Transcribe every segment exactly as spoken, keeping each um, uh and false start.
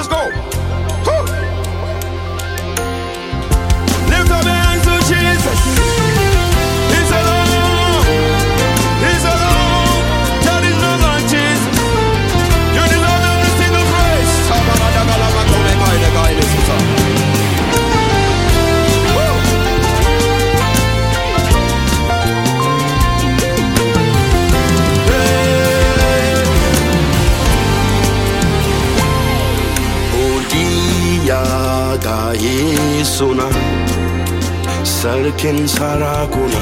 Let's go. Huh. Lift up your hands to Jesus. He's alone. He's alone. There is no one Jesus. You deserve every single praise. Suna sarkin sarakuna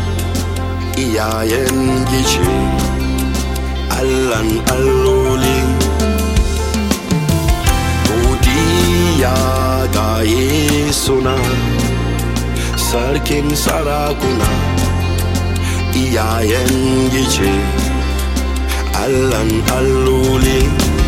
iyayen gici Allahn alloli godiya ga Yesuna sarkin sarakuna iyayen gici Allahn alloli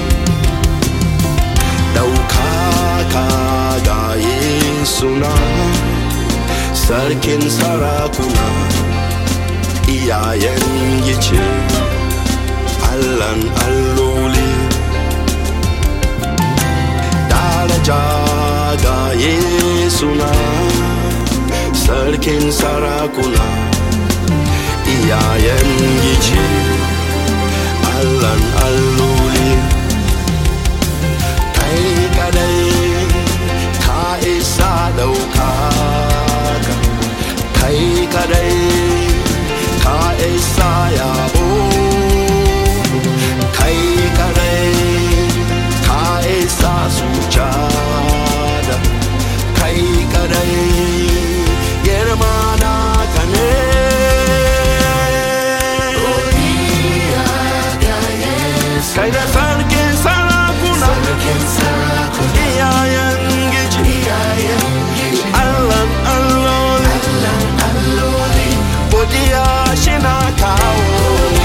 daukaka ga Yesuna sarkin sarakuna iyayen gici Allahn alloli daraja ga Yesuna sarkin sarakuna iyayen gici Allahn alloli kai kadai ka isa daukaka kai kadai ka isa yabo kai kadai ka isa sujada kai kadai girma naka ne kai da sarkin sarakuna iyayen gici Allahn alloli godiya shi na kawo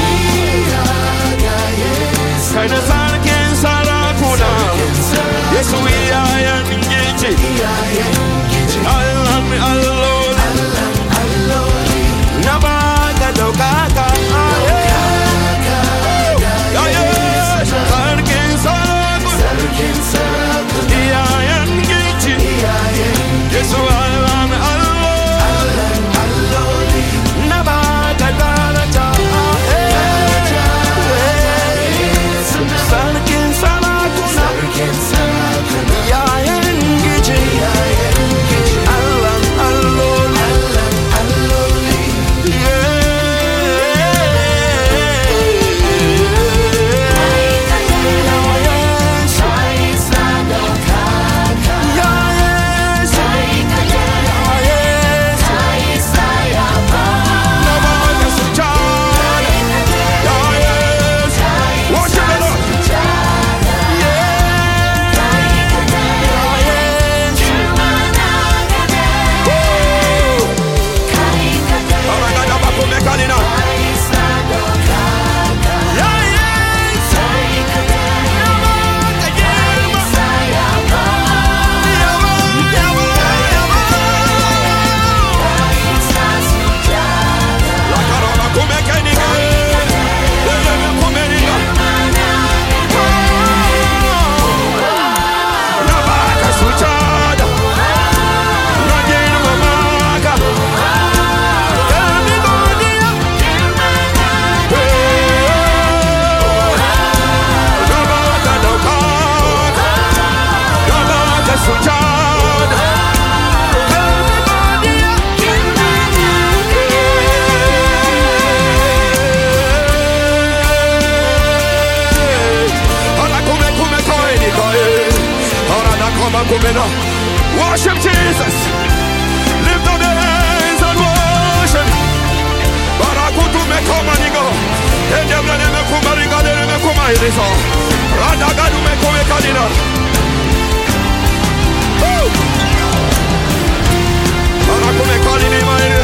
kai da sarkin sarakuna Yesu iyayen gici Allahn alloli na baka daukaka sarkin sarakuna iyayen gici Yesu Allahn alloli na baka daraja sarkin sarakuna iyayen gici Allahn alloli Worship Jesus. Lift up your hands and worship. Barakutu me komanigo. Endemle me kumariga de me kumairiso. Radagadu me kome kadina. Baraku me kadini maire.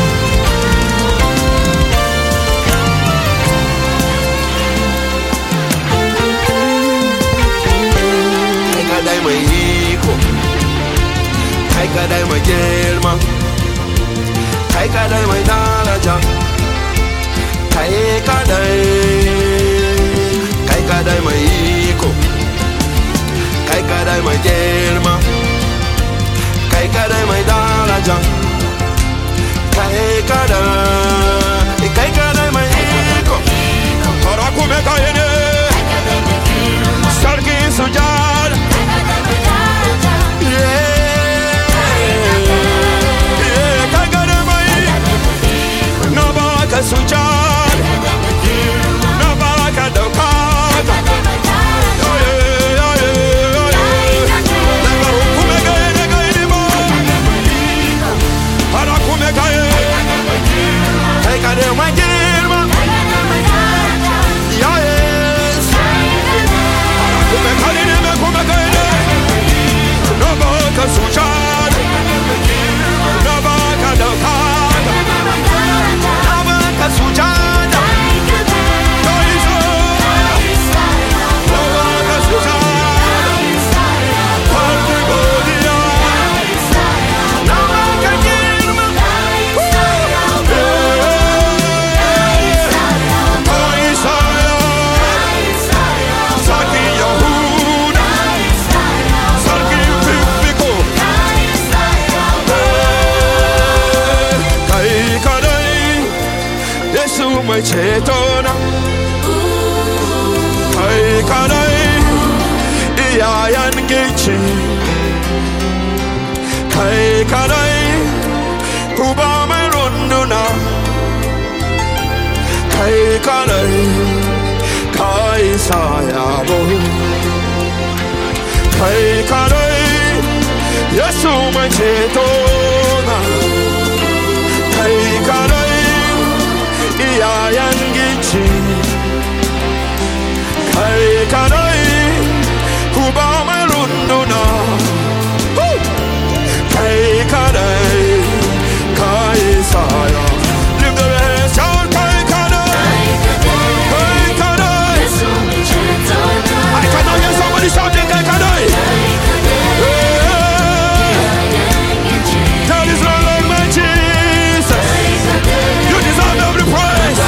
Kadai mai iko kai kadai mai girma kai kadai mai daraja kai kadai kai kadai mai iko kai kadai gelma kai kadai mai daraja kai kadai kai kadai mai iko para come kaine sarki sujada yeah yeah kai kadai mai no baka sujada no baka dokata mai cetona kai kadai iyayen gici kai kadai kuba mai runduna kai kadai kai sayabo kai kadai Yesu mai cetona kai kadai iyayen gici kai kadai kuba mai runduna kai kadai kai saya lift the hands shout kai kadai kai kadai I cannot hear somebody shouting kai kadai that is not like my Jesus. You deserve every praise.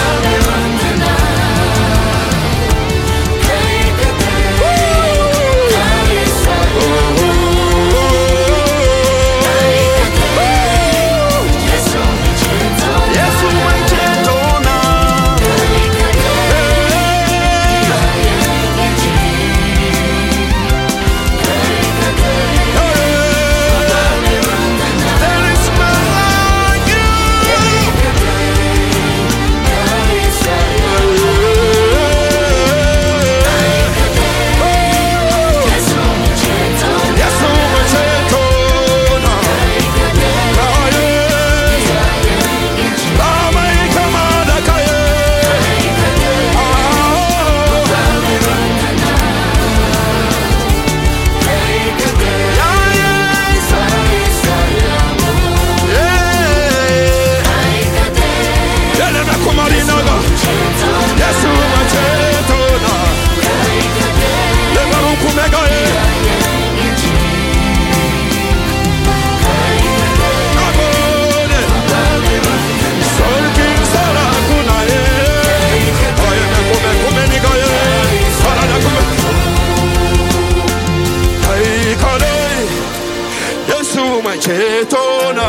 Cetona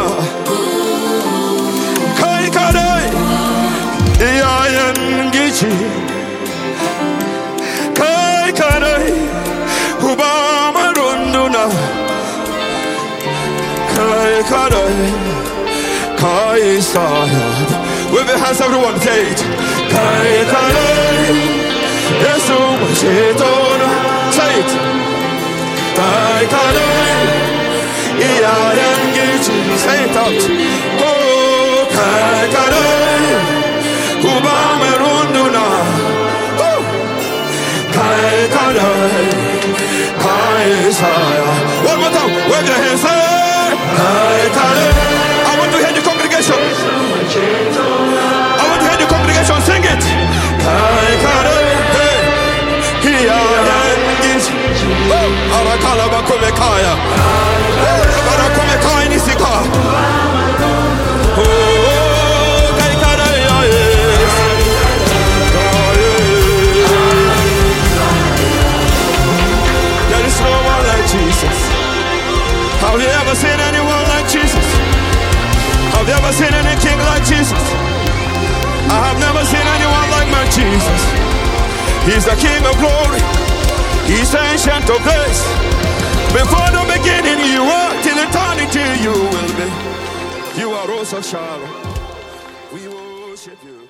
kai kadai iyayen gici kai kadai kuba marunduna kai kadai kai saya with the hands everyone say it kai kadai Yesu Cetona say it kai kadai iyayen gici say it out oh kai kadai kuba marunduna oh kai kadai kai saya one more time wave your hands say kai kadai I want to hear the congregation I want to hear the congregation sing it kai kadai hey iyayen gici oh arakala bakome kaya barakome kaya nisika oh kai kadai yes there is no one like Jesus He's the King of glory. He's ancient of grace. Before the beginning you were, till eternity you will be. You are also Shalom. We worship you.